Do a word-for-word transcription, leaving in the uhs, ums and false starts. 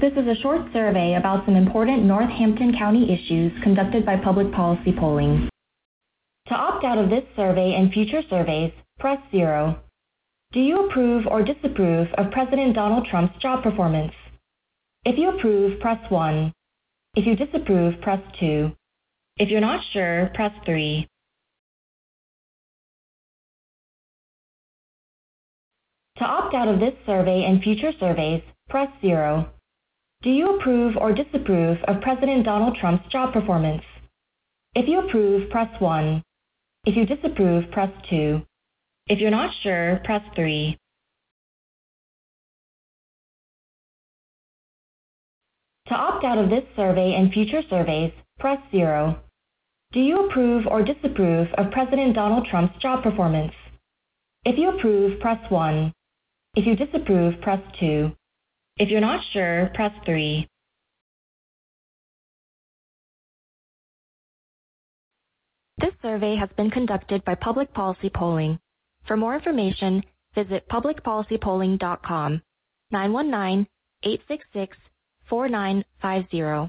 This is a short survey about some important Northampton County issues conducted by Public Policy Polling. To opt out of this survey and future surveys, press zero. Do you approve or disapprove of President Donald Trump's job performance? If you approve, press one. If you disapprove, press two. If you're not sure, press three. To opt out of this survey and future surveys, press zero. Do you approve or disapprove of President Donald Trump's job performance? If you approve, press one. If you disapprove, press two. If you're not sure, press three. To opt out of this survey and future surveys, press zero. Do you approve or disapprove of President Donald Trump's job performance? If you approve, press one. If you disapprove, press two. If you're not sure, press three. This survey has been conducted by Public Policy Polling. For more information, visit public policy polling dot com, nine one nine, eight six six, four nine five zero.